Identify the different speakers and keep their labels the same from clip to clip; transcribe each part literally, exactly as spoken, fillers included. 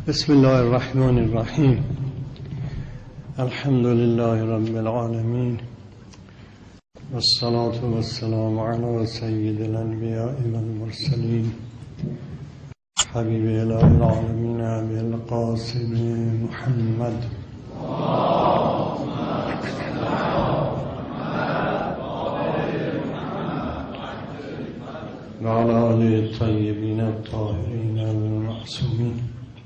Speaker 1: بسم الله الرحمن الرحيم. الحمد لله رب العالمين، والصلاة والسلام على سيد الأنبياء والمرسلين حبيب إله العالمين أبي القاسم محمد وعلى آله الطيبين الطاهرين المعصومين.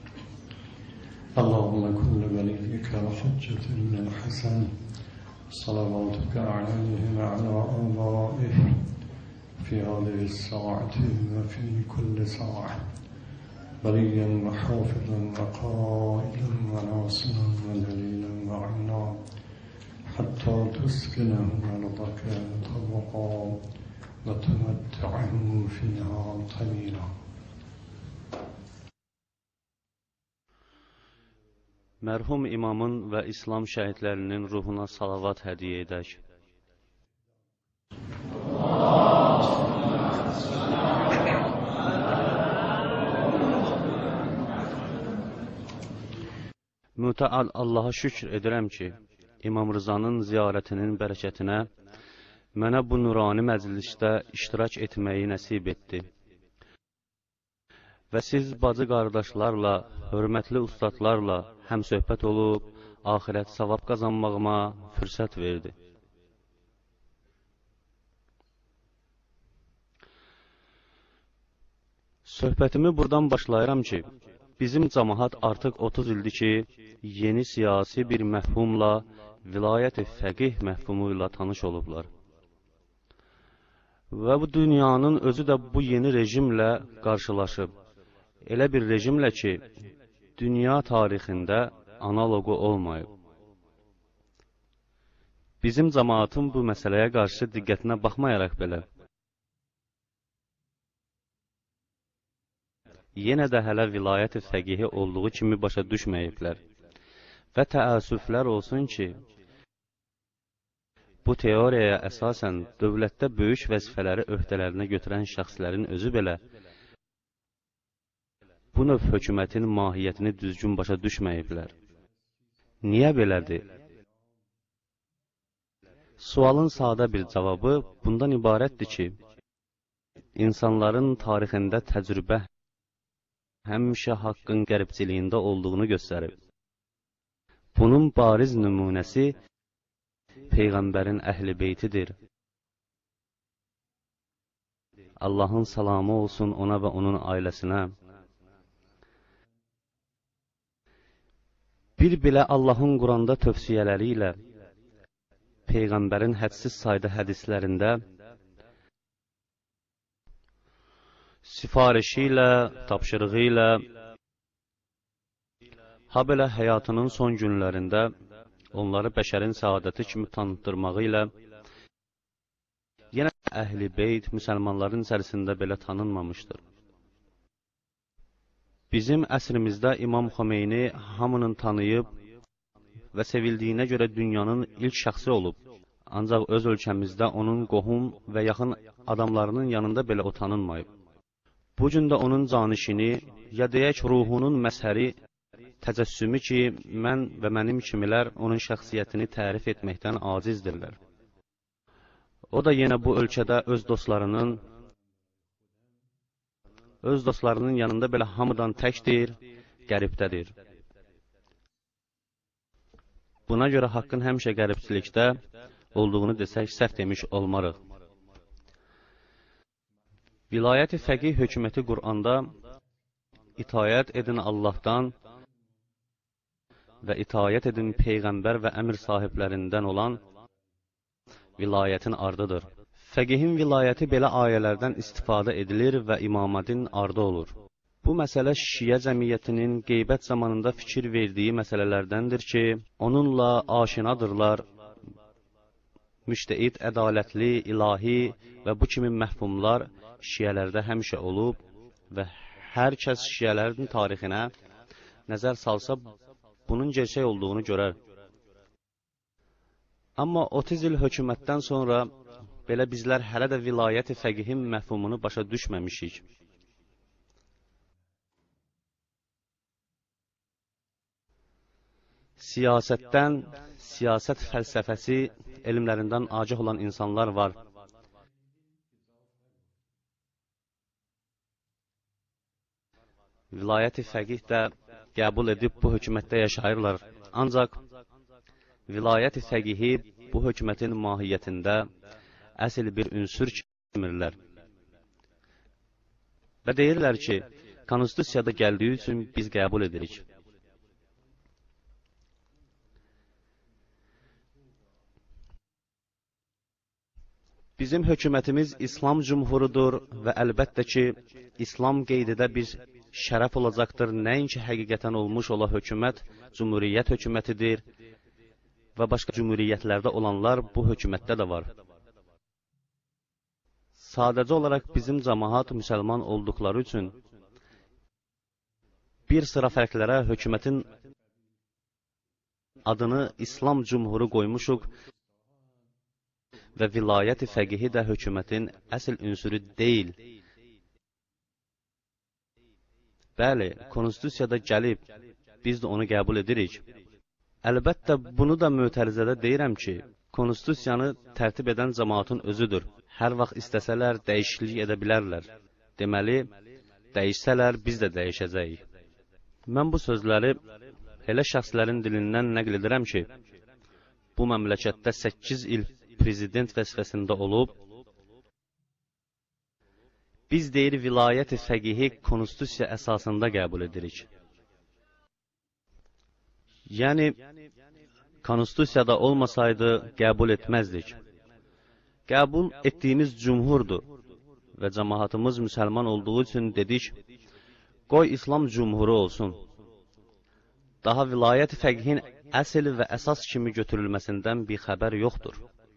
Speaker 1: اللهم كن لوليك الحجة بن الحسن صلواتك عليه وعلى آبائه في هذه الساعة وفي كل ساعة، وليا وحافظا وقائلا وناصرا ودليلا وعنا، حتى تسكنه أرضك طوقا وتمتعه فيها طويلا.
Speaker 2: Mərhum imamın və İslam şəhidlərinin ruhuna salavat hədiyyə edək. Mütəal Allaha şükr edirəm ki, İmam Rızanın ziyarətinin bərəkətinə mənə bu nurani məclisdə iştirak etməyi nəsib etdi. Və siz bacı qardaşlarla, hörmətli ustadlarla həm söhbət olub, axirət savab qazanmağıma fürsət verdi. Söhbətimi buradan başlayıram ki, bizim cəmaət artıq otuz ildir ki, yeni siyasi bir məfhumla, vilayət-i fəqih məfhumu ilə tanış olublar. Və bu dünyanın özü də bu yeni rejimlə qarşılaşıb. Elə bir rejimlə ki, dünya tarixində analogu olmayıb. Bizim cəmaatın bu məsələyə qarşı diqqətinə baxmayaraq belə, yenə də hələ vilayət-i fəqihi olduğu kimi başa düşməyiblər. Və təəssüflər olsun ki, bu teoriyaya əsasən dövlətdə böyük vəzifələri öhdələrinə götürən şəxslərin özü belə bu növ hökumətin mahiyyətini düzgün başa düşməyiblər. Niyə belədir? Sualın sadə bir cavabı bundan ibarətdir ki, insanların tarixində təcrübə həmişə haqqın qəribçiliyində olduğunu göstərib. Bunun bariz nümunəsi Peyğəmbərin əhl-i beytidir. Allahın salamı olsun ona və onun ailəsinə. Bir belə Allahın Quranda tövsiyələri ilə, Peyğəmbərin hədsiz sayda hədislərində, sifarişi ilə, tapşırığı ilə, ha belə həyatının son günlərində onları bəşərin səadəti kimi tanıtdırmağı ilə, yenə əhl-i beyt müsəlmanların içərisində belə tanınmamışdır. Bizim əsrimizdə İmam Xomeyni hamının tanıyıb və sevildiyinə görə dünyanın ilk şəxsi olub. Ancaq öz ölkəmizdə onun qohum və yaxın adamlarının yanında belə o tanınmayıb. Bu gün də onun canişini, ya deyək ruhunun məzhəri, təcəssümü ki, mən və mənim kimilər onun şəxsiyyətini tərif etməkdən acizdirlər. O da yenə bu ölkədə öz dostlarının, öz dostlarının yanında belə hamıdan təkdir, qəribdədir. Buna görə haqqın həmişə qəribçilikdə olduğunu desək, səhv demiş olmarıq. Vilayət-i fəqih hökuməti Quranda itayət edin Allahdan və itayət edin Peyğəmbər və əmr sahiblərindən olan vilayətin ardıdır. Fəqihin vilayəti belə ayələrdən istifadə edilir və imamətin ardı olur. Bu məsələ şiə cəmiyyətinin qeybət zamanında fikir verdiyi məsələlərdəndir ki, onunla aşinadırlar. Müştəhid, ədalətli, ilahi və bu kimi məhfumlar şiələrdə həmişə olub və hər kəs şiələrin tarixinə nəzər salsa, bunun gerçək olduğunu görər. Amma otuz il hökumətdən sonra belə bizlər hələ də vilayət-i fəqihin məfhumunu başa düşməmişik. Siyasətdən, siyasət fəlsəfəsi elmlərindən agah olan insanlar var. Vilayət-i fəqih də qəbul edib bu hökumətdə yaşayırlar. Ancaq vilayət-i fəqihi bu hökumətin mahiyyətində əsl bir ünsür kimirlər. Və deyirlər ki, konstitusiyada gəldiyi üçün biz qəbul edirik. Bizim hökumətimiz İslam cumhurudur və əlbəttə ki, İslam qeydidə bir şərəf olacaqdır. Nəinki həqiqətən olmuş ola hökumət, cumhuriyyət hökumətidir və başqa cumhuriyyətlərdə olanlar bu hökumətdə də var. Sadəcə olaraq bizim cəmaat müsəlman olduqları üçün bir sıra fərqlərə hökumətin adını İslam cumhuru qoymuşuq və vilayət-i fəqihi də hökumətin əsl ünsürü deyil. Bəli, konstitusiyada gəlib, biz də onu qəbul edirik. Əlbəttə, bunu da mötərizədə deyirəm ki, konstitusiyanı tərtib edən cəmaatın özüdür. Hər vaxt istəsələr, dəyişiklik edə bilərlər. Deməli, dəyişsələr, biz də dəyişəcəyik. Mən bu sözləri elə şəxslərin dilindən nəql edirəm ki, bu məmləkətdə səkkiz il prezident vəzifəsində olub, biz deyir, vilayət-i fəqihi konstitusiya əsasında qəbul edirik. Yəni, konstitusiyada olmasaydı, qəbul etməzdik. Qəbul etdiyimiz cumhurdur və cəmaatımız müsəlman olduğu üçün dedik, qoy İslam cumhuru olsun. Daha vilayət-i fəqihin əsl və əsas kimi götürülməsindən bir xəbər yoxdur.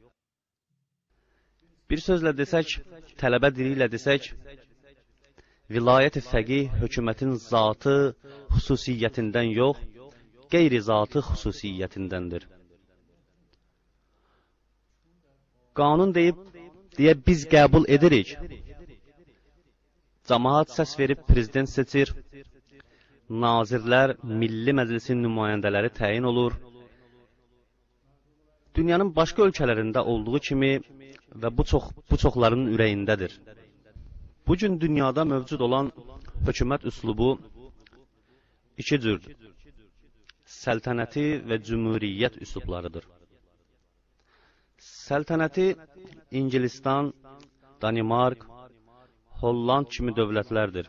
Speaker 2: Bir sözlə desək, tələbə dili ilə desək, vilayət-i fəqih hökumətin zatı xüsusiyyətindən yox, qeyri-zatı xüsusiyyətindəndir. Qanun deyib, deyə biz qəbul edirik. Cəmaat səs verib prezident seçir, nazirlər, milli məclisin nümayəndələri təyin olur. Dünyanın başqa ölkələrində olduğu kimi və bu, çox, bu çoxların ürəyindədir. Bugün dünyada mövcud olan hökumət üslubu iki cürdür. Səltənəti və cümhuriyyət üslublarıdır. Səltənəti İngilistan, Danimark, Holland kimi dövlətlərdir.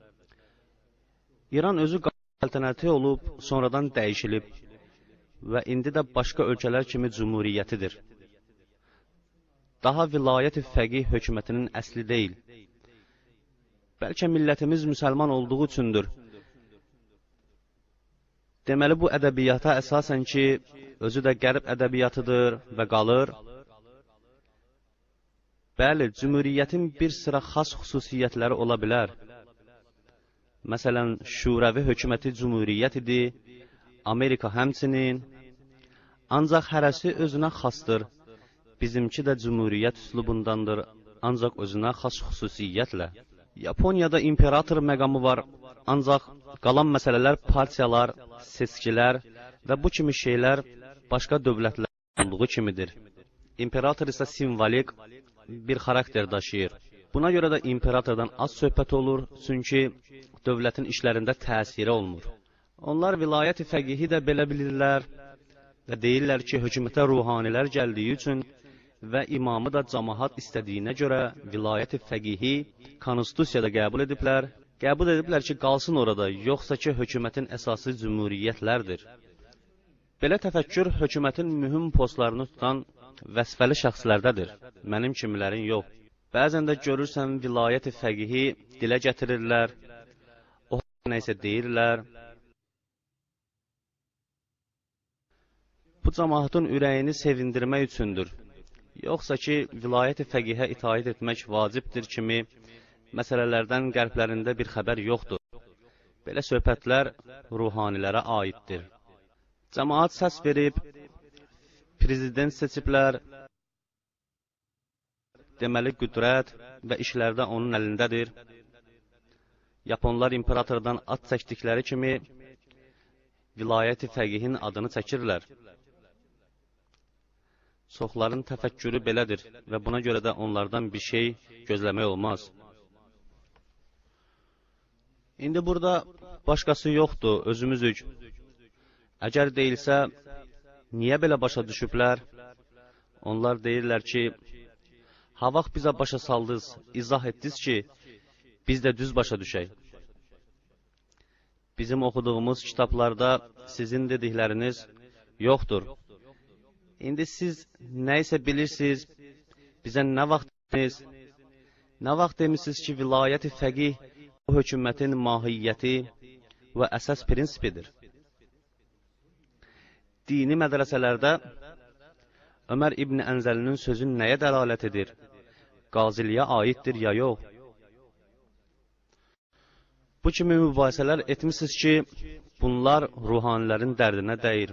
Speaker 2: İran özü səltənəti olub, sonradan dəyişilib və indi də başqa ölkələr kimi cümhuriyyətidir. Daha vilayət-i fəqih hökumətinin əsli deyil. Bəlkə millətimiz müsəlman olduğu üçündür. Deməli, bu ədəbiyyata əsasən ki, özü də qərb ədəbiyyatıdır və qalır. Bəli, cümhuriyyətin bir sıra xas xüsusiyyətləri ola bilər. Məsələn, şurəvi hökuməti cümhuriyyət idi, Amerika həmçinin, ancaq hərəsi özünə xasdır. Bizimki də cümhuriyyət üslubundandır, ancaq özünə xas xüsusiyyətlə. Yaponiyada imperator məqamı var, ancaq qalan məsələlər partiyalar, seçkilər və bu kimi şeylər başqa dövlətlər olduğu kimidir. İmperator isə simvolik bir xarakter daşıyır. Buna görə də imperatordan az söhbət olur, çünki dövlətin işlərində təsiri olmur. Onlar vilayət-i fəqihi də belə bilirlər və deyirlər ki, hökumətə ruhanilər gəldiyi üçün və imamı da cəmaat istədiyinə görə vilayət-i fəqihi konstitusiyada qəbul ediblər. Qəbul ediblər ki, qalsın orada, yoxsa ki, hökumətin əsası cümhuriyyətlərdir. Belə təfəkkür hökumətin mühüm postlarını tutan vəzifəli şəxslərdədir, mənim kimilərin yox. Bəzən də görürsən, vilayət-i fəqihi dilə gətirirlər, o nəysə deyirlər. Bu cəmaatın ürəyini sevindirmək üçündür. Yoxsa ki, vilayət-i fəqihə itaət etmək vacibdir kimi məsələlərdən qərblərində bir xəbər yoxdur. Belə söhbətlər ruhanilərə aiddir. Cəmaat səs verib, prezident seçiblər, deməli qüdrət və işlərdə onun əlindədir. Yaponlar imperatordan at çəkdikləri kimi, vilayət-i fəqihin adını çəkirlər. Çoxların təfəkkürü belədir və buna görə də onlardan bir şey gözləmək olmaz. İndi burada başqası yoxdur, özümüzük. Əgər deyilsə, niyə belə başa düşüblər? Onlar deyirlər ki, ha vaxt bizə başa saldınız, izah etdiniz ki, biz də düz başa düşək. Bizim oxuduğumuz kitablarda sizin dedikləriniz yoxdur. İndi siz nə isə bilirsiniz, bizə nə vaxt demisiniz, nə vaxt demisiniz ki, vilayət-i fəqih o hökumətin mahiyyəti və əsas prinsipidir. Dini mədrəsələrdə Ömər İbn Ənzəlinin sözü nəyə dəlalət edir? Qaziliyə aiddir ya yox? Bu kimi mübahisələr etmişsiniz ki, bunlar ruhanilərin dərdinə dəyir.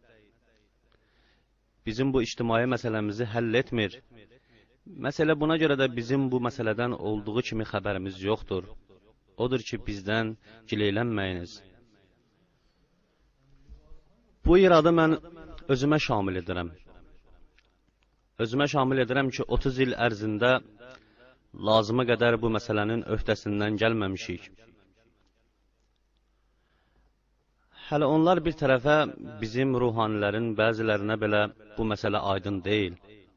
Speaker 2: Bizim bu ictimai məsələmizi həll etmir. Məsələ buna görə də bizim bu məsələdən olduğu kimi xəbərimiz yoxdur. Odur ki, bizdən gileylənməyiniz. Bu iradı mən özümə şamil edirəm. Özümə şamil edirəm ki, otuz il ərzində lazıma qədər bu məsələnin öhdəsindən gəlməmişik. Hələ onlar bir tərəfə bizim ruhanilərin bəzilərinə belə bu məsələ aydın deyil.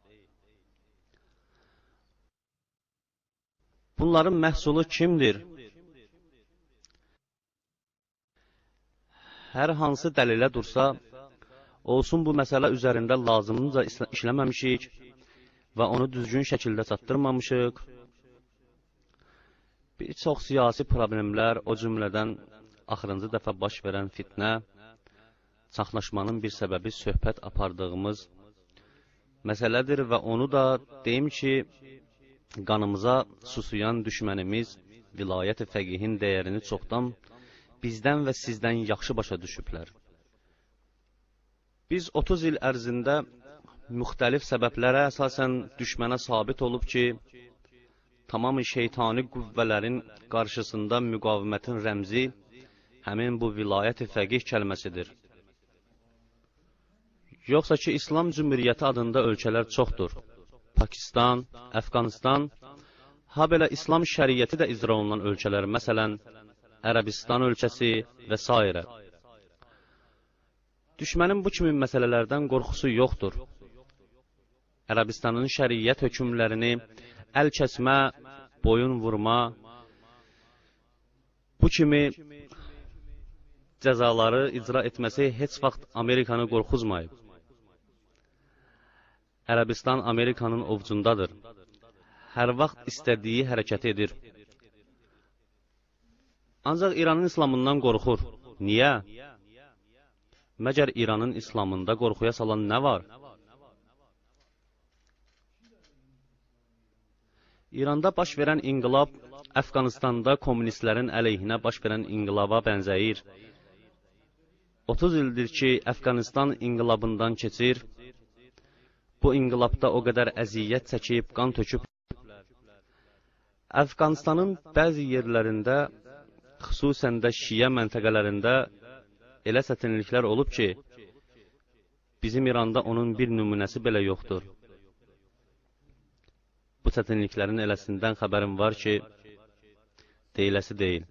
Speaker 2: Bunların məhsulu kimdir? Hər hansı dəlilə dursa, olsun bu məsələ üzərində lazımınca işləməmişik və onu düzgün şəkildə çatdırmamışıq. Bir çox siyasi problemlər, o cümlədən axırıncı dəfə baş verən fitnə, çaxnaşmanın bir səbəbi söhbət apardığımız məsələdir və onu da deyim ki, qanımıza susuyan düşmənimiz vilayət-i fəqihin dəyərini çoxdan bizdən və sizdən yaxşı başa düşüblər. Biz otuz il ərzində müxtəlif səbəblərə əsasən düşmənə sabit olub ki, tamamı şeytani qüvvələrin qarşısında müqavimətin rəmzi həmin bu vilayət-i fəqih kəlməsidir. Yoxsa ki, İslam Cümhuriyyəti adında ölkələr çoxdur. Pakistan, Əfqanistan, ha belə İslam şəriyyəti də icra olunan ölkələr, məsələn, Ərəbistan ölkəsi və s. Düşmənin bu kimi məsələlərdən qorxusu yoxdur. Ərəbistanın şəriyyət hökmlərini əl kəsmə, boyun vurma, bu kimi cəzaları icra etməsi heç vaxt Amerikanı qorxuzmayıb. Ərəbistan Amerikanın ovcundadır. Hər vaxt istədiyi hərəkət edir. Ancaq İranın İslamından qorxur. Niyə? Məgər İranın İslamında qorxuya salan nə var? İranda baş verən inqilab, Əfqanistanda kommunistlərin əleyhinə baş verən inqilaba bənzəyir. otuz ildir ki, Əfqanistan inqilabından keçir. Bu inqilabda o qədər əziyyət çəkib, qan töküb. Əfqanistanın bəzi yerlərində, xüsusən də Şiə məntəqələrində elə çətinliklər olub ki, bizim İranda onun bir nümunəsi belə yoxdur. Bu çətinliklərin eləsindən xəbərim var ki, deyiləsi deyil.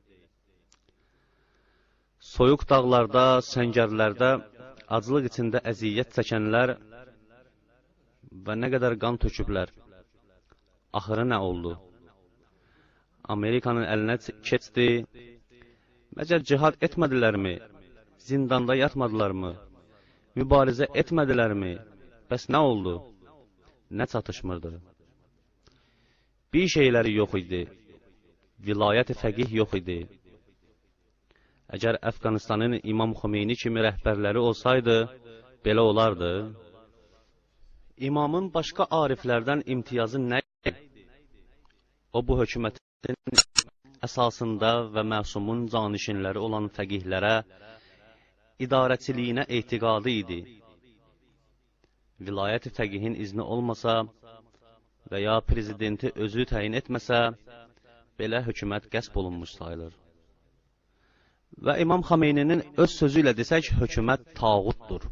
Speaker 2: Soyuq dağlarda, səngərlərdə aclıq içində əziyyət çəkənlər və nə qədər qan töküblər. Axırı nə oldu? Amerikanın əlinə keçdi. Məgər cihad etmədilərmi? Zindanda yatmadılarmı? Mübarizə etmədilərmi? Bəs nə oldu? Nə çatışmırdı? Bir şeyləri yox idi. Vilayət-i fəqih yox idi. Əgər Əfqanistanın İmam Xomeyni kimi rəhbərləri olsaydı, belə olardı. İmamın başqa ariflərdən imtiyazı nə idi? O, bu hökumətin əsasında və məsumun canişinləri olan fəqihlərə, idarəçiliyinə etiqadı idi. Vilayət-i fəqihin izni olmasa və ya prezidenti özü təyin etməsə, belə hökumət qəsb olunmuş sayılır. Və İmam Xomeyninin öz sözü ilə desək, hökumət tağutdur.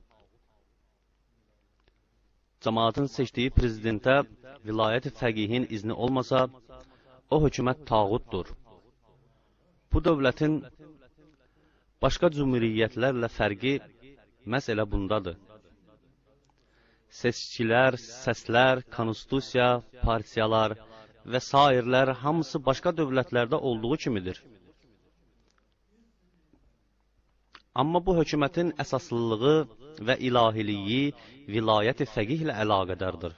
Speaker 2: Cəmaatın seçdiyi prezidentə vilayət-i fəqihin izni olmasa, o hökumət tağutdur. Bu dövlətin başqa cümhuriyyətlərlə fərqi məhz elə bundadır. Seçkilər, səslər, konstitusiya, partiyalar və sairlər hamısı başqa dövlətlərdə olduğu kimidir. Amma bu hökumətin əsaslılığı və ilahiliyi vilayət-i fəqih ilə əlaqədardır.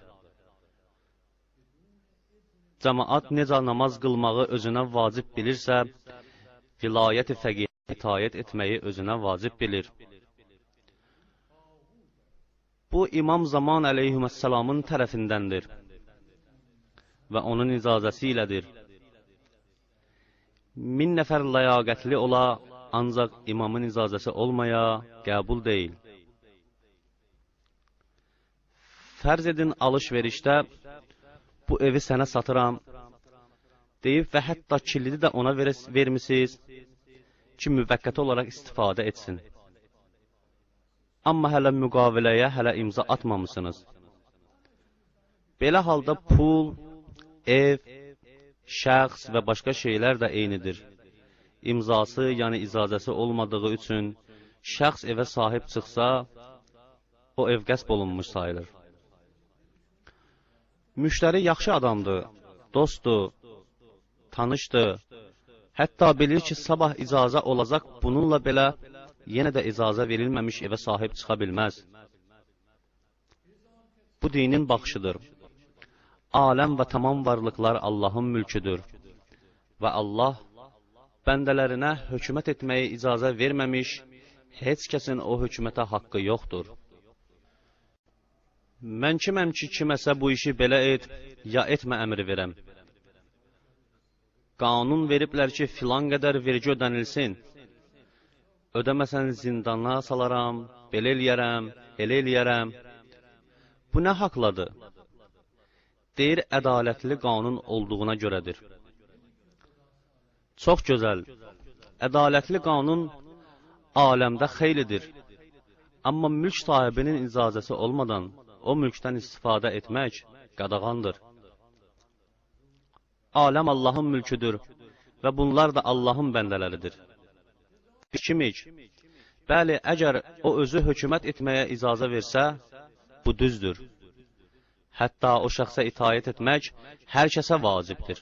Speaker 2: Cəmaat necə namaz qılmağı özünə vacib bilirsə, vilayət-i fəqihə itaət etməyi özünə vacib bilir. Bu, İmam Zaman əleyhissalamın tərəfindəndir və onun icazəsi ilədir. Min nəfər ləyaqətli ola, ancaq imamın icazəsi olmaya qəbul deyil. Fərz edin alış-verişdə bu evi sənə satıram deyib və hətta kilidi də ona vermisiniz ki, müvəqqəti olaraq istifadə etsin. Amma hələ müqaviləyə hələ imza atmamışsınız. Belə halda pul, ev, şəxs və başqa şeylər də eynidir. İmzası, yəni icazəsi olmadığı üçün şəxs evə sahib çıxsa, o ev qəsb olunmuş sayılır. Müştəri yaxşı adamdır, dostdur, tanışdır. Hətta bilir ki, sabah icazə olacaq, bununla belə yenə də icazə verilməmiş evə sahib çıxa bilməz. Bu dinin baxışıdır. Aləm və tamam varlıqlar Allahın mülküdür. Və Allah bəndələrinə hökumət etməyə icazə verməmiş, heç kəsin o hökumətə haqqı yoxdur. Mən kiməm ki, kiməsə bu işi belə et, ya etmə əmri verəm. Qanun veriblər ki, filan qədər vergi ödənilsin. Ödəməsən zindana salaram, belə eləyərəm, elə eləyərəm. Bu nə haqladır? Deyir, ədalətli qanun olduğuna görədir. Çox gözəl. Ədalətli qanun aləmdə xeylidir. Amma mülk sahibinin icazəsi olmadan o mülkdən istifadə etmək qadağandır. Aləm Allahın mülküdür və bunlar da Allahın bəndələridir. Kimik? Bəli, əgər o özü hökumət etməyə icazə versə, bu düzdür. Hətta o şəxsə itaət etmək hər kəsə vacibdir.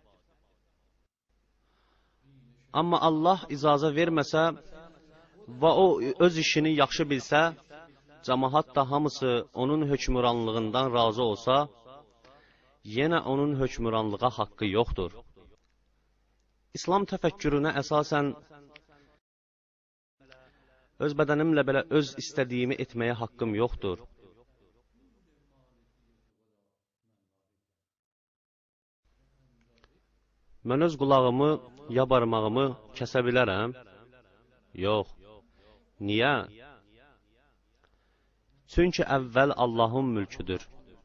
Speaker 2: Amma Allah icazə verməsə və o öz işini yaxşı bilsə, cəmaat da hamısı onun hökmüranlığından razı olsa, yenə onun hökmüranlığa haqqı yoxdur. İslam təfəkkürünə əsasən öz bədənimlə belə öz istədiyimi etməyə haqqım yoxdur. Mən öz qulağımı, ya barmağımı kəsə bilərəm? Yox. Niyə? Çünki əvvəl Allahın mülküdür.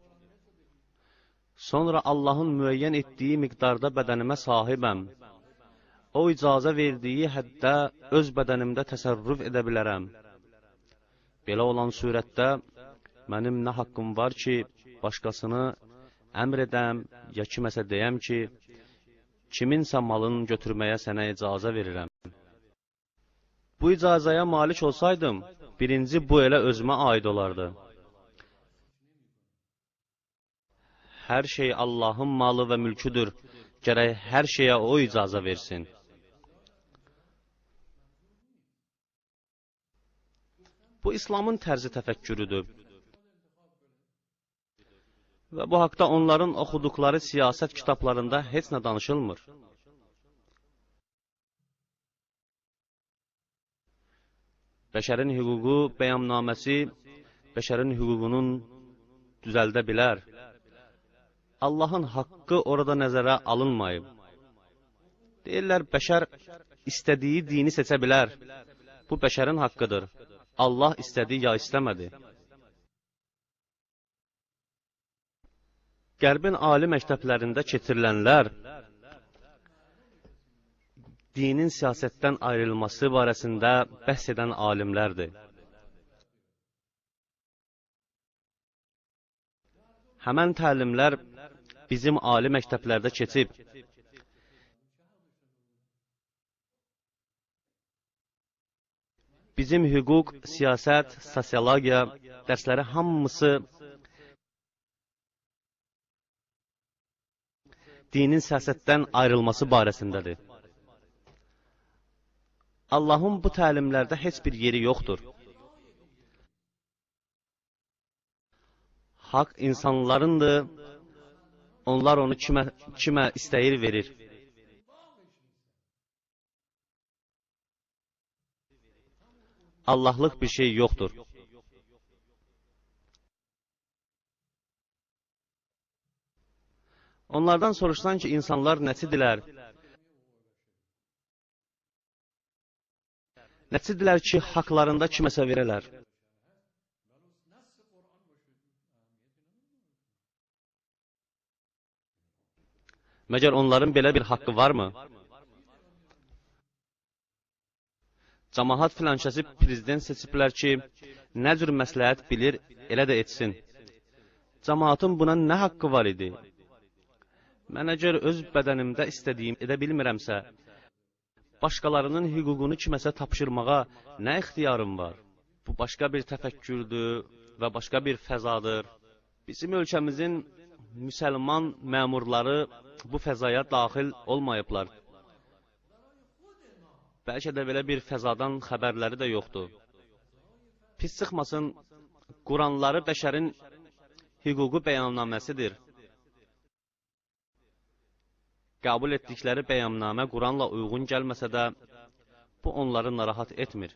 Speaker 2: Sonra Allahın müəyyən etdiyi miqdarda bədənimə sahibəm. O icazə verdiyi həddə öz bədənimdə təsərrüf edə bilərəm. Belə olan surətdə mənim nə haqqım var ki, başqasını əmr edəm, ya kiməsə deyəm ki, kiminsə malını götürməyə sənə icazə verirəm. Bu icazəyə malik olsaydım, birinci bu elə özümə aid olardı. Hər şey Allahın malı və mülküdür, gərək hər şeyə o icazə versin. Bu, İslamın tərzi təfəkkürüdür. Və bu haqda onların oxuduqları siyasət kitablarında heç nə danışılmır. Bəşərin hüququ bəyannaməsi bəşərin hüququnun düzəldə bilər. Allahın haqqı orada nəzərə alınmayıb. Deyirlər, bəşər istədiyi dini seçə bilər. Bu, bəşərin haqqıdır. Allah istədi ya istəmədi. Qərbin ali məktəblərində keçirilənlər dinin siyasətdən ayrılması barəsində bəhs edən alimlərdir. Həmən təlimlər bizim ali məktəblərdə keçib, bizim hüquq, siyasət, sosiologiya dərsləri hamısı dinin siyasətdən ayrılması barəsindədir. Allahın bu təlimlərdə heç bir yeri yoxdur. Haqq insanlarındır, onlar onu kimə, kimə istəyir verir. Allahlıq bir şey yoxdur. Onlardan soruşsan ki, insanlar nəçidirlər? Nəçidirlər ki, haqlarında kiməsə verələr? Məgər onların belə bir haqqı varmı? Cəmahat filankəsi prezident seçiblər ki, nə cür məsləhət bilir, elə də etsin. Cəmaatın buna nə haqqı var idi? Mən əgər öz bədənimdə istədiyim edə bilmirəmsə, başqalarının hüququnu kiməsə tapşırmağa nə ixtiyarım var? Bu başqa bir təfəkkürdür və başqa bir fəzadır. Bizim ölkəmizin müsəlman məmurları bu fəzaya daxil olmayıblar. Bəlkə də belə bir fəzadan xəbərləri də yoxdur. Pis çıxmasın, Quranları bəşərin hüququ bəyannaməsidir. Qəbul etdikləri bəyannamə Quranla uyğun gəlməsə də, bu onları narahat etmir.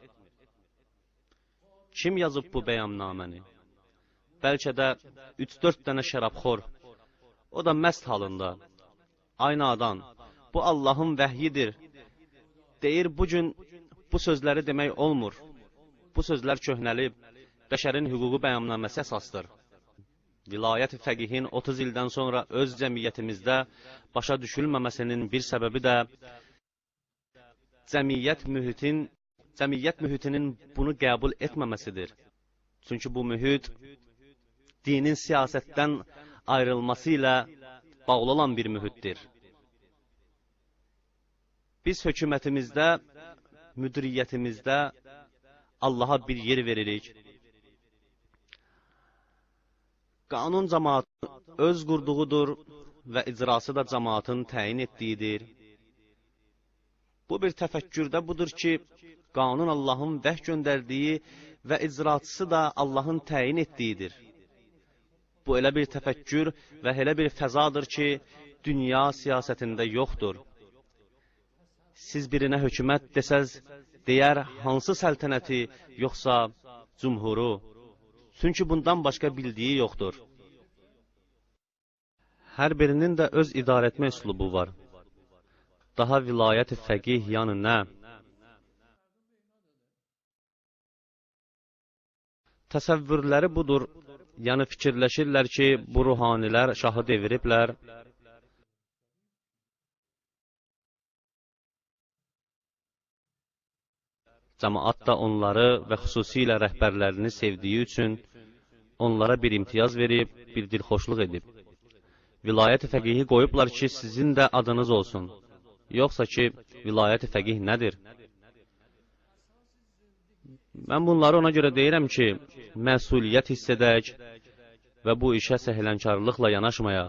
Speaker 2: Kim yazıb bu bəyannaməni? Bəlkə də üç dörd dənə şərabxor, o da məst halında. Aynı adam, bu Allahın vəhyidir. Deyir, bugün bu sözləri demək olmur. Bu sözlər köhnəlib, bəşərin hüququ bəyannaməsi əsasdır. Vilayət-i fəqihin otuz ildən sonra öz cəmiyyətimizdə başa düşülməməsinin bir səbəbi də cəmiyyət mühitin, cəmiyyət mühitinin bunu qəbul etməməsidir. Çünki bu mühit dinin siyasətdən ayrılması ilə bağlı olan bir mühitdir. Biz hökumətimizdə, müdiriyyətimizdə Allaha bir yer veririk. Qanun cəmaatın öz qurduğudur və icrası da cəmaatın təyin etdiyidir. Bu bir təfəkkürdə budur ki, qanun Allahın vəhy göndərdiyi və icraçısı da Allahın təyin etdiyidir. Bu elə bir təfəkkür və elə bir fəzadır ki, dünya siyasətində yoxdur. Siz birinə hökumət desəz, deyər hansı səltənəti, yoxsa cumhuru. Çünki bundan başqa bildiyi yoxdur. Hər birinin də öz idarə etmə üslubu var. Daha vilayət-i fəqih yanı nə? Təsəvvürləri budur, yəni fikirləşirlər ki, bu ruhanilər şahı deviriblər. Cəmaat da onları və xüsusilə rəhbərlərini sevdiyi üçün onlara bir imtiyaz verib, bir dilxoşluq edib. Vilayət-i fəqihi qoyublar ki, sizin də adınız olsun. Yoxsa ki, vilayət-i fəqih nədir? Mən bunları ona görə deyirəm ki, məsuliyyət hiss edək və bu işə səhlənkarlıqla yanaşmayaq.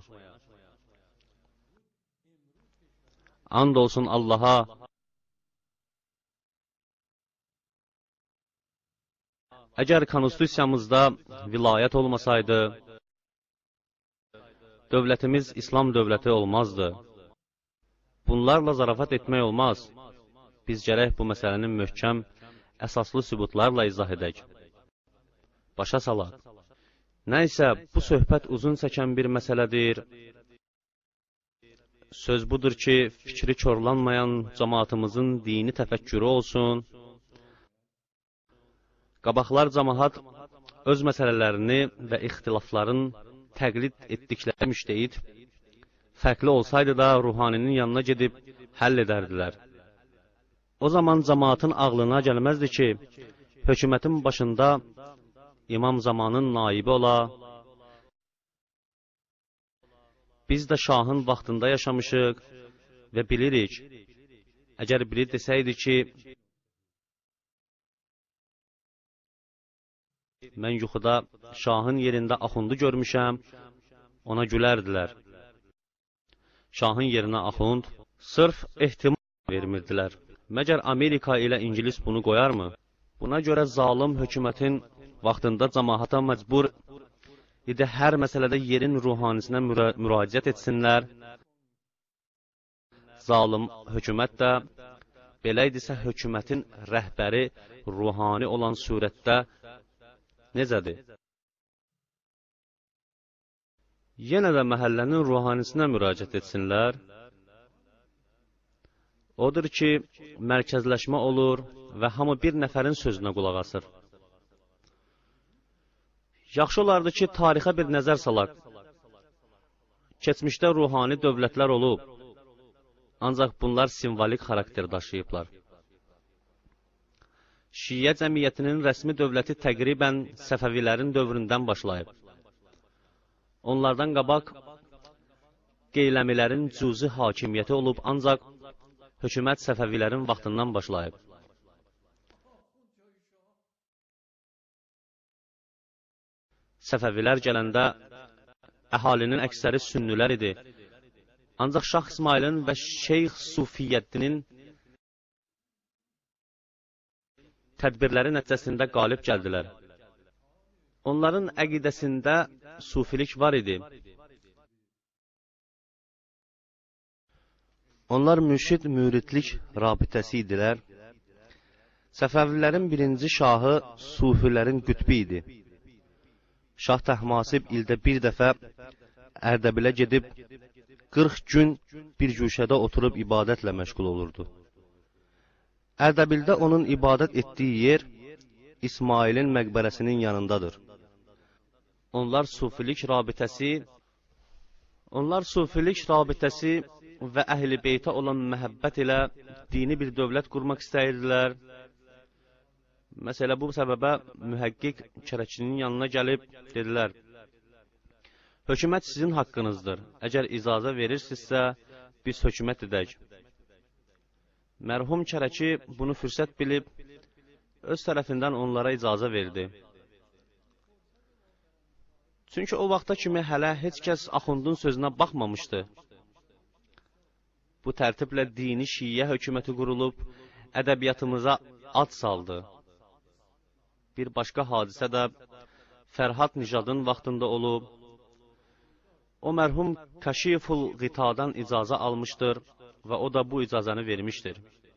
Speaker 2: And olsun Allaha, əgər konstitusiyamızda vilayət olmasaydı, dövlətimiz İslam dövləti olmazdı. Bunlarla zarafat etmək olmaz. Biz gərək bu məsələnin möhkəm, əsaslı sübutlarla izah edək. Başa salaq. Nəysə, bu söhbət uzun çəkən bir məsələdir. Söz budur ki, fikri korlanmayan cəmaatımızın dini təfəkkürü olsun. Qabaqlar cəmaat öz məsələlərini və ixtilafların təqlid etdikləri müştəhid fərqli olsaydı da ruhaninin yanına gedib həll edərdilər. O zaman cəmaatın ağlına gəlməzdi ki, hökumətin başında İmam Zamanın naibi ola. Biz də şahın vaxtında yaşamışıq və bilirik. Əgər biri desəydi ki, mən yuxuda şahın yerində axundu görmüşəm, ona gülərdilər. Şahın yerinə axund sırf ehtimal vermirdilər. Məgər Amerika ilə İngilis bunu qoyarmı? Buna görə zalım hökumətin vaxtında cəmaata məcbur idi hər məsələdə yerin ruhanisinə müra müraciət etsinlər. Zalım hökumət də belə idisə hökumətin rəhbəri ruhani olan surətdə necədir? Yenə də məhəllənin ruhanisinə müraciət etsinlər. Odur ki, mərkəzləşmə olur və hamı bir nəfərin sözünə qulaq asır. Yaxşı olardı ki, tarixə bir nəzər salaq. Keçmişdə ruhani dövlətlər olub, ancaq bunlar simvolik xarakter daşıyıblar. Şiə cəmiyyətinin rəsmi dövləti təqribən Səfəvilərin dövründən başlayıb. Onlardan qabaq Qeyləmilərin cüzi hakimiyyəti olub, ancaq hökumət Səfəvilərin vaxtından başlayıb. Səfəvilər gələndə əhalinin əksəri sünnilər idi. Ancaq Şah İsmailin və Şeyx Sufiyyəddinin tədbirləri nəticəsində qalib gəldilər. Onların əqidəsində sufilik var idi. Onlar mürşid müridlik rabitəsi idilər. Səfəvilərin birinci şahı sufilərin qütbi idi. Şah Təhmasib ildə bir dəfə Ərdəbilə gedib qırx gün bir güşədə oturub ibadətlə məşğul olurdu. Ərdəbildə onun ibadət etdiyi yer İsmailin məqbərəsinin yanındadır. Onlar sufilik rabitəsi, onlar sufilik rabitəsi və əhl-i beytə olan məhəbbət ilə dini bir dövlət qurmaq istəyirdilər. Məsələ bu səbəbə mühəqqiq Kərəkinin yanına gəlib dedilər: hökumət sizin haqqınızdır. Əgər icazə verirsinizsə, biz hökumət edək. Mərhum Kərəki bunu fürsət bilib, öz tərəfindən onlara icazə verdi. Çünki o vaxta kimi hələ heç kəs axundun sözünə baxmamışdı. Bu tərtiblə dini şiə hökuməti qurulub, ədəbiyyatımıza ad saldı. Bir başqa hadisə də Fərhad Nijadın vaxtında olub. O mərhum Kaşiful Qitadan icazə almışdır və o da bu icazəni vermişdir.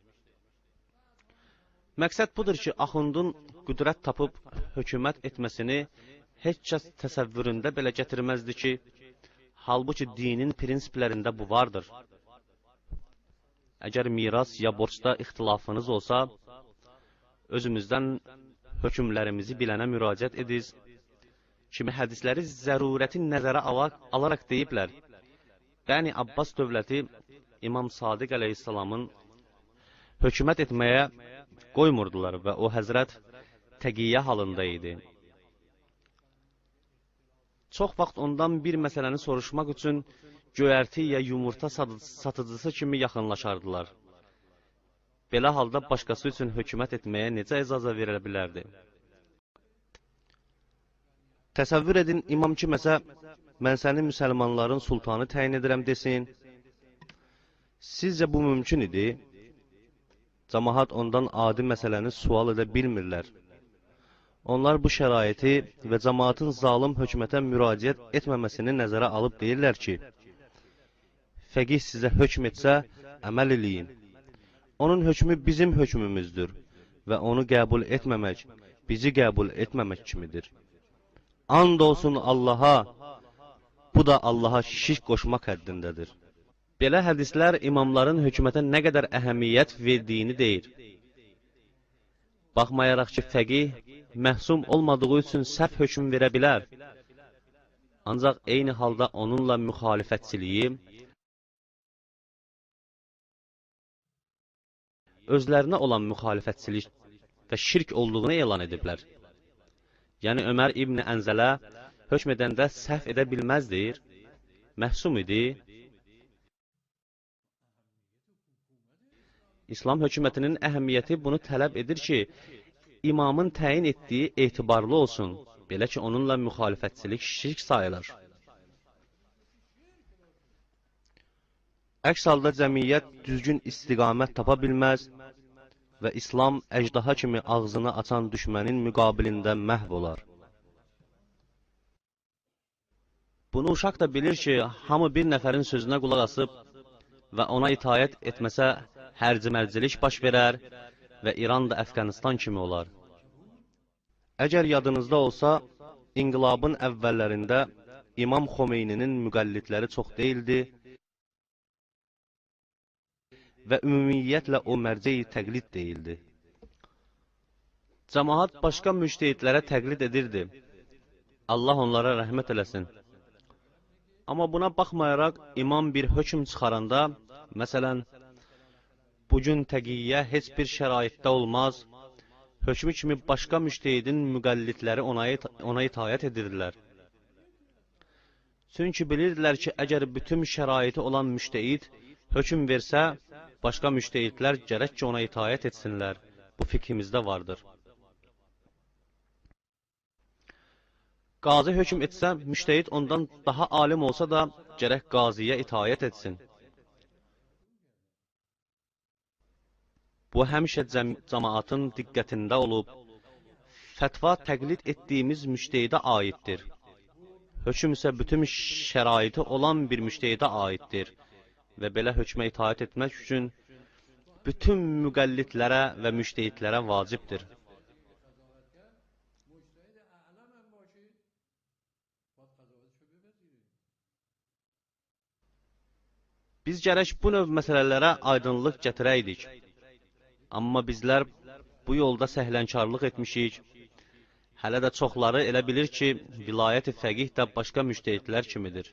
Speaker 2: Məqsəd budur ki, axundun qüdrət tapıb hökumət etməsini heç kəs təsəvvüründə belə gətirməzdi ki, halbuki dinin prinsiplərində bu vardır. Əgər miras ya borcda ixtilafınız olsa, özümüzdən hökmlərimizi bilənə müraciət ediz, kimi hədisləri zərurəti nəzərə alaraq deyiblər. Bəni Abbas dövləti İmam Sadiq əleyhissalamın hökumət etməyə qoymurdular və o həzrət təqiyyə halında idi. Çox vaxt ondan bir məsələni soruşmaq üçün göyərti ya yumurta satıcısı kimi yaxınlaşardılar. Belə halda başqası üçün hökumət etməyə necə icazə verilə bilərdi? Təsəvvür edin, imam kiməsə, mən səni müsəlmanların sultanı təyin edirəm desin. Sizcə bu mümkün idi? Cəmaat ondan adi məsələni sual edə bilmirlər. Onlar bu şəraiti və cəmaatın zalım hökumətə müraciət etməməsini nəzərə alıb deyirlər ki, fəqih sizə hökm etsə, əməl eləyin. Onun hökmü bizim hökmümüzdür və onu qəbul etməmək, bizi qəbul etməmək kimidir. And olsun Allaha, bu da Allaha şirk qoşmaq həddindədir. Belə hədislər imamların hökumətə nə qədər əhəmiyyət verdiyini deyir. Baxmayaraq ki, fəqih məhsum olmadığı üçün səhv hökm verə bilər. Ancaq eyni halda onunla müxalifətçiliyi özlərinə olan müxalifətçilik və şirk olduğunu elan ediblər. Yəni Ömər İbn Ənzələ hökm edəndə səhv edə bilməzdir, məhsum idi. İslam hökumətinin əhəmiyyəti bunu tələb edir ki, imamın təyin etdiyi etibarlı olsun, belə ki, onunla müxalifətçilik şirk sayılır. Əks halda cəmiyyət düzgün istiqamət tapa bilməz və İslam əjdaha kimi ağzını açan düşmənin müqabilində məhv olar. Bunu uşaq da bilir ki, hamı bir nəfərin sözünə qulaq asıb və ona itaət etməsə hərci-mərcilik baş verər və İran da Əfqanistan kimi olar. Əgər yadınızda olsa, inqilabın əvvəllərində İmam Xomeyninin müqəllidləri çox deyildi və ümumiyyətlə o mərcəyi təqlid deyildi. Cəmaat başqa müştehidlərə təqlid edirdi. Allah onlara rəhmət eləsin. Amma buna baxmayaraq, imam bir hökm çıxaranda, məsələn, bugün təqiyyə heç bir şəraitdə olmaz, hökmü kimi başqa müştehidin müqəllidləri ona, ona itaət edirlər. Çünki bilirdilər ki, əgər bütün şəraiti olan müştehid hökm versə, başqa müştehidlər gərək ki, ona itaət etsinlər. Bu fikrimizdə vardır. Qazi hökm etsə, müştehid ondan daha alim olsa da, gərək qaziyə itaət etsin. Bu həmişə cəmaatın diqqətində olub, fətva təqlid etdiyimiz müştehidə aiddir. Hökm isə bütün şəraiti olan bir müştehidə aiddir və belə hökmə itaət etmək üçün bütün müqəllidlərə və müştehidlərə vacibdir. Biz gərək bu növ məsələlərə aydınlıq gətirəydik. Amma bizlər bu yolda səhlənkarlıq etmişik. Hələ də çoxları elə bilir ki, vilayət-i fəqih də başqa müştehidlər kimidir.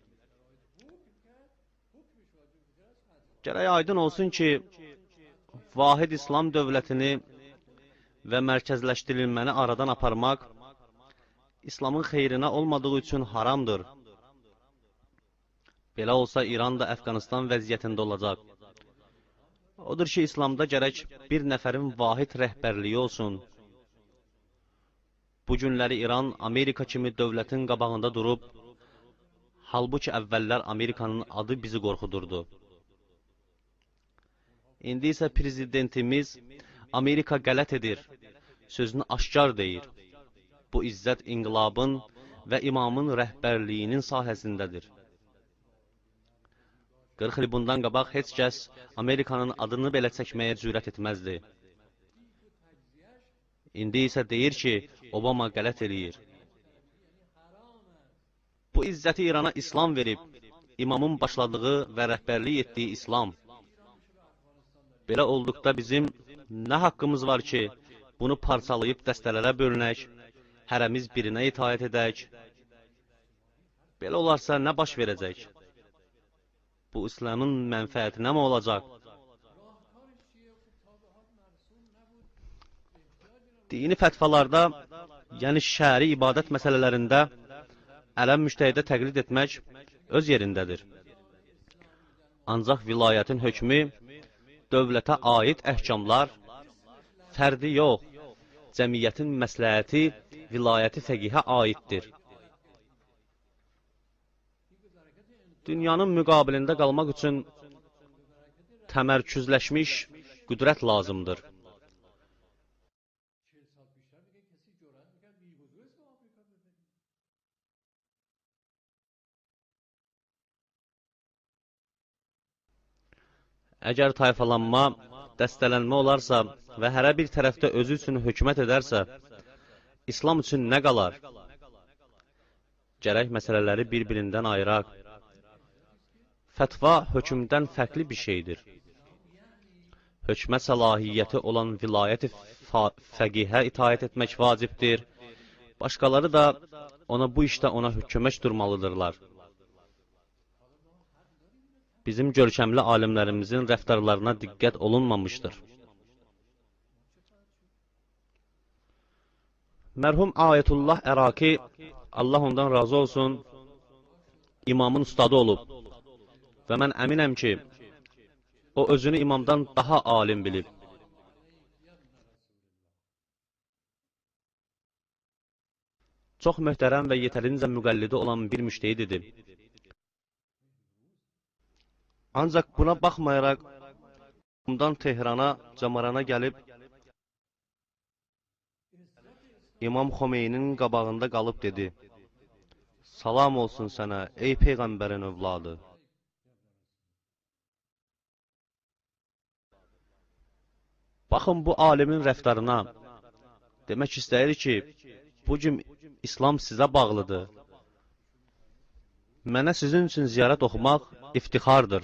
Speaker 2: Gərək aydın olsun ki, vahid İslam dövlətini və mərkəzləşdirilməni aradan aparmaq İslamın xeyrinə olmadığı üçün haramdır. Belə olsa İran da Əfqanistan vəziyyətində olacaq. Odur ki, İslamda gərək bir nəfərin vahid rəhbərliyi olsun. Bu günləri İran Amerika kimi dövlətin qabağında durub, halbuki əvvəllər Amerikanın adı bizi qorxudurdu. İndi isə prezidentimiz Amerika qələt edir, sözünü aşkar deyir. Bu izzət inqilabın və imamın rəhbərliyinin sahəsindədir. qırx il bundan qabaq heç kəs Amerikanın adını belə çəkməyə cürət etməzdi. İndi isə deyir ki, Obama qələt eləyir. Bu izzəti İrana İslam verib, imamın başladığı və rəhbərlik etdiyi İslam. Belə olduqda bizim nə haqqımız var ki, bunu parçalayıb dəstələrə bölünək, hərəmiz birinə itaət edək. Belə olarsa nə baş verəcək? Bu İslamın mənfəətinə mi olacaq? Dini fətvalarda, yəni şəri ibadət məsələlərində ələm müştəhidə təqlid etmək öz yerindədir. Ancaq vilayətin hökmü, dövlətə aid əhkamlar, fərdi yox, cəmiyyətin məsləhəti vilayəti fəqihə aiddir. Dünyanın müqabilində qalmaq üçün təmərküzləşmiş qüdrət lazımdır. Əgər tayfalanma, dəstələnmə olarsa və hərə bir tərəfdə özü üçün hökumət edərsə, İslam üçün nə qalar? Gərək məsələləri bir-birindən ayıraq. Fətva hökmdən fərqli bir şeydir. Hökmə səlahiyyəti olan vilayət-i fəqihə itaət etmək vacibdir. Başqaları da ona bu işdə ona kömək durmalıdırlar. Bizim görkəmli alimlərimizin rəftarlarına diqqət olunmamışdır. Mərhum Ayətullah Əraqi, Allah ondan razı olsun, imamın ustadı olub və mən əminəm ki, o özünü imamdan daha alim bilib. Çox möhtərəm və yetərincə müqəllidi olan bir müştəhid idi. Ancaq buna baxmayaraq, ondan Tehrana, Camarana gəlib, İmam Xomeynin qabağında qalıb dedi, salam olsun sənə, ey Peyğəmbərin övladı. Baxın bu alimin rəftarına, demək istəyir ki, bu gün İslam sizə bağlıdır. Mənə sizin üçün ziyarət oxumaq iftixardır.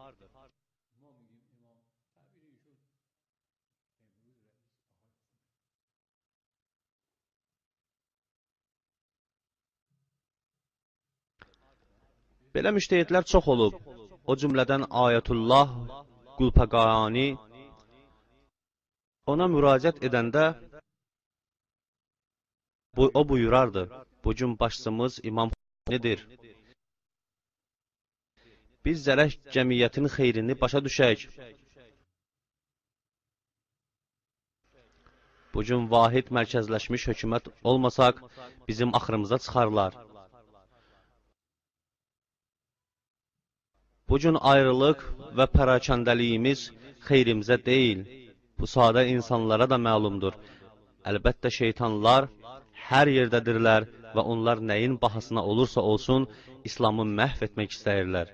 Speaker 2: Belə müştəhidlər çox olub. O cümlədən Ayətullah Qulpaqani ona müraciət edəndə bu, o buyurardı, bu gün başçımız İmam Xomeynidir. Biz zərək cəmiyyətin xeyrini başa düşək. Bu gün vahid mərkəzləşmiş hökumət olmasaq, bizim axırımıza çıxarlar. Bu gün ayrılıq və pərakəndəliyimiz xeyrimizə deyil. Bu sadə insanlara da məlumdur. Əlbəttə şeytanlar hər yerdədirlər və onlar nəyin bahasına olursa olsun, İslamı məhv etmək istəyirlər.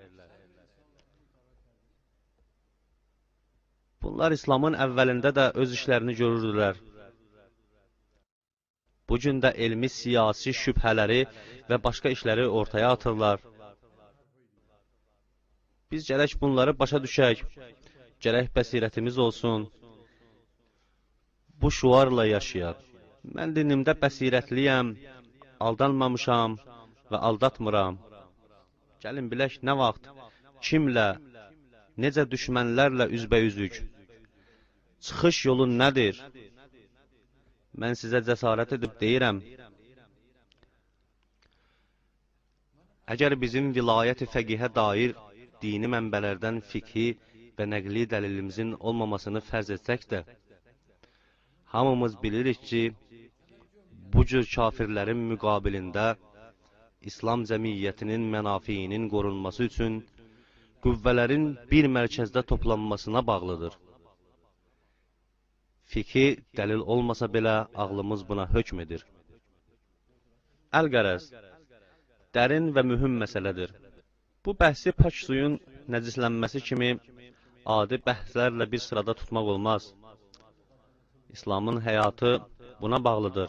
Speaker 2: Bunlar İslamın əvvəlində də öz işlərini görürdülər. Bugün də elmi siyasi şübhələri və başqa işləri ortaya atırlar. Biz gərək bunları başa düşək, gərək bəsirətimiz olsun. Bu şuarla yaşayaq. Mən dinimdə bəsirətliyəm, aldanmamışam və aldatmıram. Gəlin bilək nə vaxt, kimlə, necə düşmənlərlə üzbəyüzük? Çıxış yolu nədir? Mən sizə cəsarət edib deyirəm. Əgər bizim vilayət-i fəqihə dair dini mənbələrdən fiqhi və nəqli dəlilimizin olmamasını fərz etsək də, hamımız bilirik ki, bu cür kafirlərin müqabilində İslam cəmiyyətinin mənafiyinin qorunması üçün qüvvələrin bir mərkəzdə toplanmasına bağlıdır. Fiqhi dəlil olmasa belə ağlımız buna hökm edir. Əl-qərəz, dərin və mühüm məsələdir. Bu bəhsi pak suyun nəcislənməsi kimi adi bəhslərlə bir sırada tutmaq olmaz. İslamın həyatı buna bağlıdır.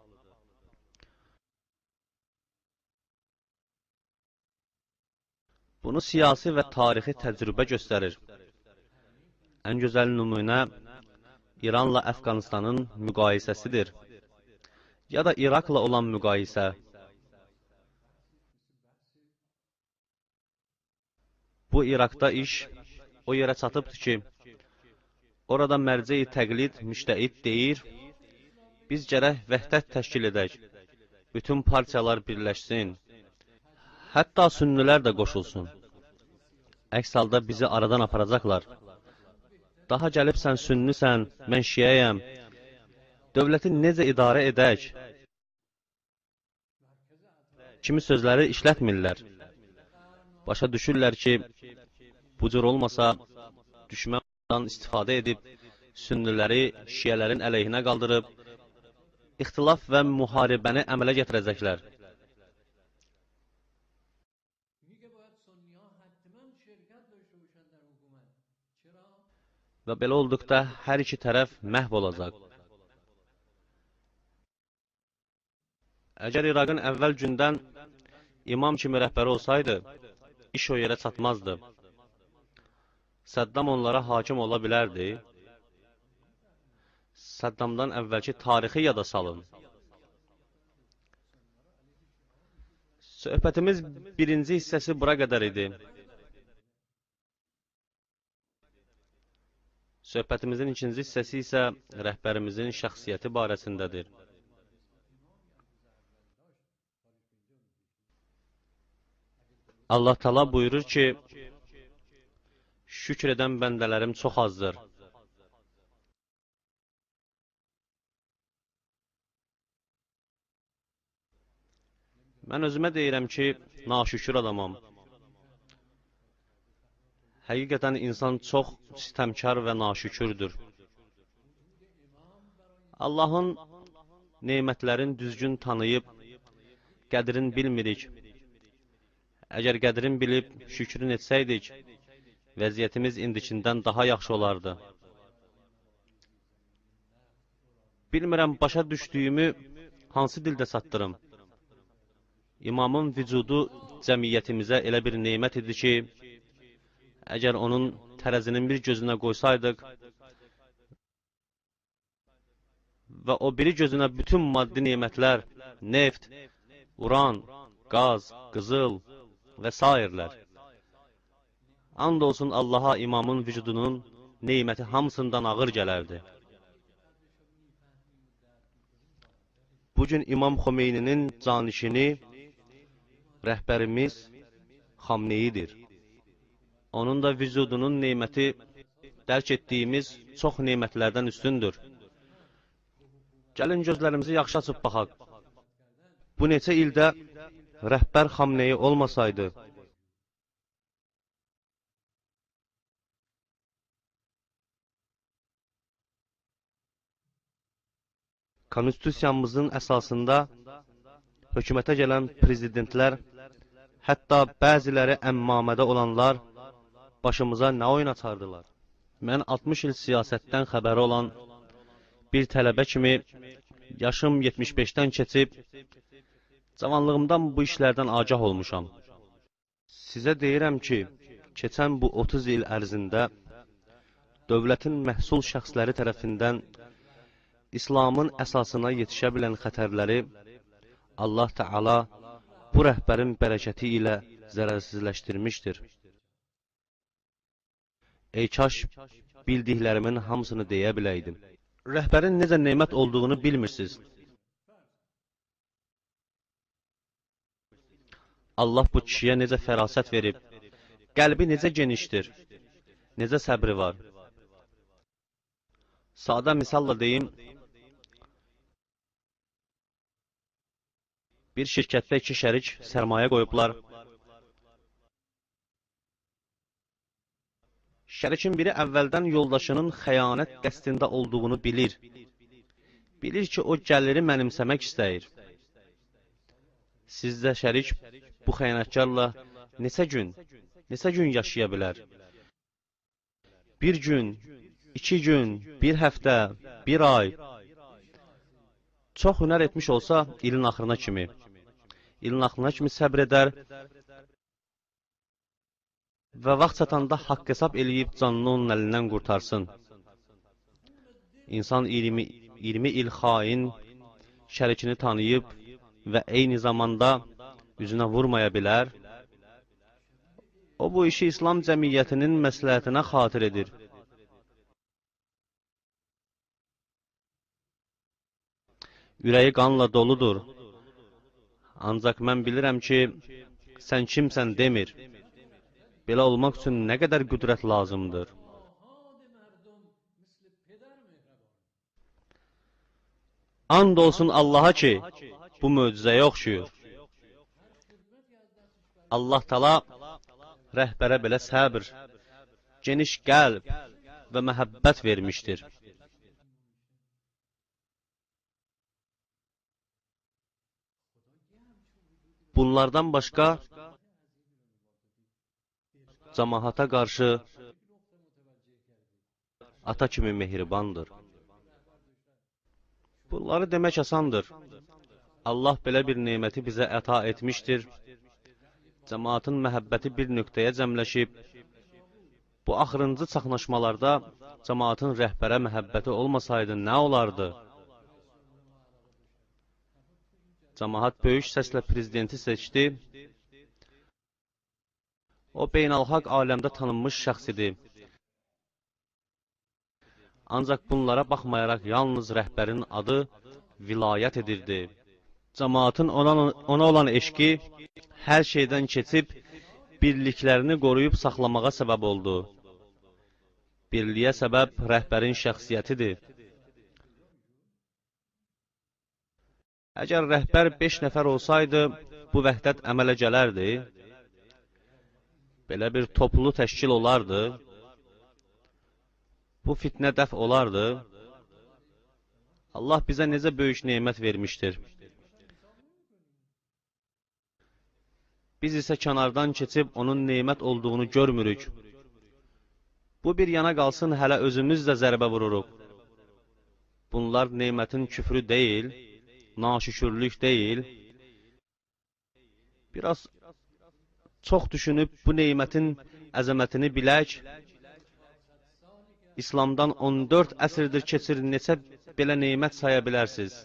Speaker 2: Bunu siyasi və tarixi təcrübə göstərir. Ən gözəl nümunə İranla Əfqanistanın müqayisəsidir. Ya da İraqla olan müqayisə. Bu İraqda iş o yerə çatıbdır ki, orada mərcə-i təqlid müştəhid deyir, biz gərək vəhdət təşkil edək, bütün partiyalar birləşsin, hətta sünnilər də qoşulsun. Əks halda bizi aradan aparacaqlar. Daha gəlib sən sünnisən, mən şiəyəm, dövləti necə idarə edək? Kimi sözləri işlətmirlər. Başa düşürlər ki, bu cür olmasa, düşməndan istifadə edib, sünniləri şiyələrin əleyhinə qaldırıb, ixtilaf və müharibəni əmələ gətirəcəklər. Və belə olduqda hər iki tərəf məhv olacaq. Əgər İraqın əvvəl gündən imam kimi rəhbəri olsaydı, iş o yerə çatmazdı. Səddam onlara hakim ola bilərdi. Səddamdan əvvəlki tarixi yada salın. Söhbətimiz birinci hissəsi bura qədər idi. Söhbətimizin ikinci hissəsi isə rəhbərimizin şəxsiyyəti barəsindədir. Allah Taala buyurur ki, şükür edən bəndələrim çox azdır. Mən özümə deyirəm ki, naşükür adamam. Həqiqətən insan çox sitəmkar və naşükürdür. Allahın nemətlərin düzgün tanıyıb, qədrin bilmirik. Əgər qədrin bilib, şükrün etsəydik, vəziyyətimiz indikindən daha yaxşı olardı. Bilmirəm, başa düşdüyümü hansı dildə satdırım. İmamın vücudu cəmiyyətimizə elə bir neymət idi ki, əgər onun tərəzinin bir gözünə qoysaydıq və o biri gözünə bütün maddi neymətlər, neft, uran, qaz, qızıl və sairlər. And olsun Allaha imamın vücudunun neyməti hamısından ağır gələrdi. Bugün İmam Xomeyninin canişini rəhbərimiz Xamneyidir. Onun da vücudunun neyməti dərk etdiyimiz çox neymətlərdən üstündür. Gəlin gözlərimizi yaxşı açıb baxaq. Bu neçə ildə rəhbər Xamneyi olmasaydı, konstitusiyamızın əsasında hökumətə gələn prezidentlər, hətta bəziləri əmmamədə olanlar başımıza nə oyun açardılar? Mən altmış il siyasətdən xəbəri olan bir tələbə kimi yaşım yetmiş beşdən keçib, cavanlığımdan bu işlərdən agah olmuşam. Sizə deyirəm ki, keçən bu otuz il ərzində dövlətin məhsul şəxsləri tərəfindən İslamın əsasına yetişə bilən xətərləri Allah Teala bu rəhbərin bərəkəti ilə zərərsizləşdirmişdir. Ey kaş bildiklərimin hamısını deyə biləydim. Rəhbərin necə neymət olduğunu bilmirsiniz. Allah bu kişiyə necə fərasət verib, qəlbi necə genişdir, necə səbri var. Sadə misalla deyim, bir şirkətdə iki şərik sərmayə qoyublar. Şərikin biri əvvəldən yoldaşının xəyanət qəsdində olduğunu bilir. Bilir ki, o gəliri mənimsəmək istəyir. Sizdə şərik bu xəyanətkarla neçə gün, neçə gün yaşaya bilər? Bir gün, iki gün, bir həftə, bir ay. Çox hünər etmiş olsa, ilin axırına kimi. İlin axırına kimi səbr edər və vaxt çatanda haqq hesab eləyib canını onun əlindən qurtarsın. İnsan iyirmi, iyirmi il xain şərikini tanıyıb və eyni zamanda üzünə vurmaya bilər. O bu işi İslam cəmiyyətinin məsləhətinə xatir edir. Ürəyi qanla doludur. Ancaq mən bilirəm ki, sən kimsən demir. Belə olmaq üçün nə qədər qüdrət lazımdır. And olsun Allaha ki, bu möcüzəyə oxşuyur. Allah Taala rəhbərə belə səbr, geniş qəlb və məhəbbət vermişdir. Bunlardan başqa cəmaata qarşı ata kimi mehribandır. Bunları demək asandır. Allah belə bir neməti bizə əta etmişdir. Cəmaatın məhəbbəti bir nöqtəyə cəmləşib, bu axırıncı çaxnaşmalarda cəmaatın rəhbərə məhəbbəti olmasaydı nə olardı? Cəmaat böyük səslə prezidenti seçdi. O, beynəlxalq aləmdə tanınmış şəxs idi. Ancaq bunlara baxmayaraq yalnız rəhbərin adı vilayət edirdi. Cəmaatın ona, ona olan eşqi hər şeydən keçib birliklərini qoruyub saxlamağa səbəb oldu. Birliyə səbəb rəhbərin şəxsiyyətidir. Əgər rəhbər beş nəfər olsaydı, bu vəhdət əmələ gələrdi. Belə bir toplu təşkil olardı. Bu fitnə dəf olardı. Allah bizə necə böyük nemət vermişdir. Biz isə kənardan keçib onun nemət olduğunu görmürük. Bu bir yana qalsın, hələ özümüz də zərbə vururuq. Bunlar nemətin küfrü deyil, naşükürlük deyil. Biraz çox düşünüb bu nemətin əzəmətini bilək. İslamdan on dörd əsrdir keçir, neçə belə nemət saya bilərsiniz.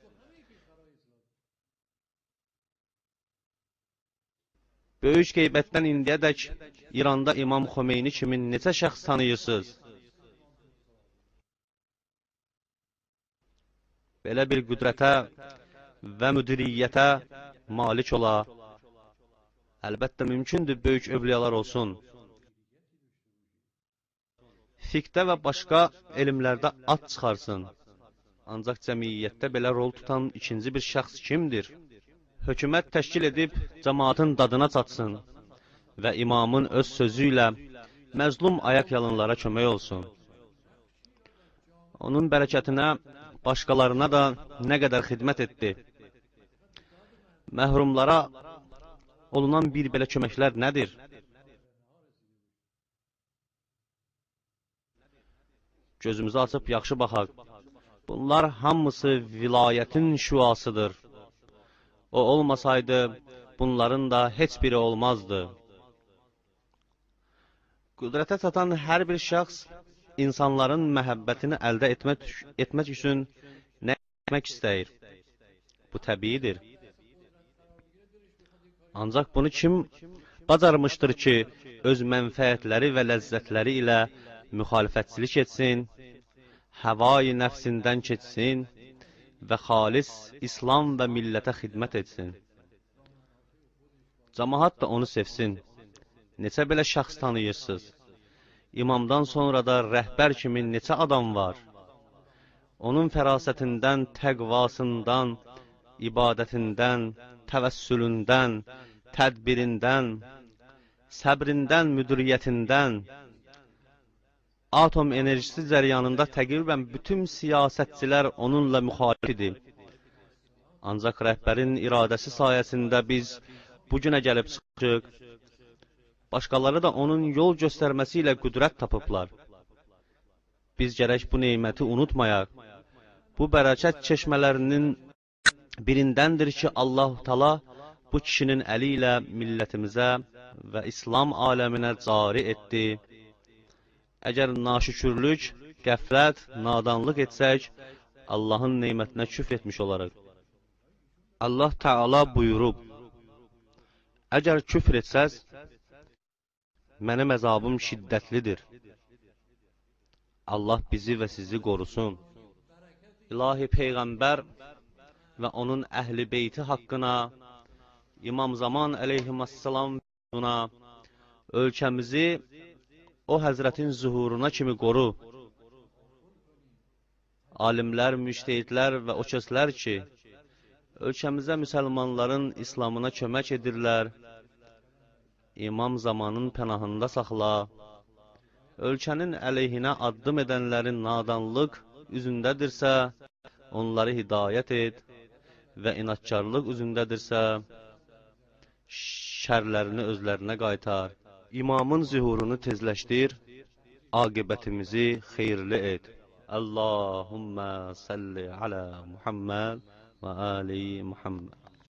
Speaker 2: Böyük qeybətdən indiyədək İranda İmam Xomeyni kimi neçə şəxs tanıyırsınız? Belə bir qüdrətə və müdiriyyətə malik ola. Əlbəttə, mümkündür böyük övliyalar olsun. Fiqdə və başqa elmlərdə ad çıxarsın. Ancaq cəmiyyətdə belə rol tutan ikinci bir şəxs kimdir? Hökumət təşkil edib cəmaatın dadına çatsın və imamın öz sözü ilə məzlum ayaq yalınlara kömək olsun. Onun bərəkətinə başqalarına da nə qədər xidmət etdi. Məhrumlara olunan bir belə köməklər nədir? Gözümüzü açıb yaxşı baxaq. Bunlar hamısı vilayətin şüasıdır. O olmasaydı, bunların da heç biri olmazdı. Qüdrətə çatan hər bir şəxs insanların məhəbbətini əldə etmək, etmək üçün nə etmək istəyir? Bu təbiidir. Ancaq bunu kim bacarmışdır ki, öz mənfəətləri və ləzzətləri ilə müxalifətçilik etsin, həvai nəfsindən keçsin və xalis İslam və millətə xidmət etsin. Cəmaat da onu sevsin. Neçə belə şəxs tanıyırsınız? İmamdan sonra da rəhbər kimi neçə adam var? Onun fərasətindən, təqvasından, ibadətindən, təvəssülündən, tədbirindən, səbrindən, müdiriyyətindən, atom enerjisi cəryanında təqribən bütün siyasətçilər onunla müxalif idi. Ancaq rəhbərin iradəsi sayəsində biz bugünə gəlib çıxıq. Başqaları da onun yol göstərməsi ilə qüdrət tapıblar. Biz gərək bu neməti unutmayaq. Bu bərəkət çeşmələrinin birindəndir ki, Allah Taala bu kişinin əli ilə millətimizə və İslam aləminə cari etdi. Əgər naşükürlük, qəflət, nadanlıq etsək, Allahın nemətinə küfr etmiş olarıq. Allah Taala buyurub, əgər küfr etsəz, mənim əzabım şiddətlidir. Allah bizi və sizi qorusun. İlahi Peyğəmbər və onun əhl-i beyti haqqına, İmam Zaman əleyhissalam ölkəmizi o həzrətin zuhuruna kimi qoru. Alimlər, müştehidlər və o kəslər ki, ölkəmizə müsəlmanların İslamına kömək edirlər, İmam Zamanın pənahında saxla, ölkənin əleyhinə addım edənlərin nadanlıq üzündədirsə, onları hidayət et və inatkarlıq üzündədirsə, şərlərini özlərinə qaytar. İmamın zühurunu tezləşdir, aqibətimizi xeyirli et. Allahümmə salli alə Muhammed və ali Muhammed.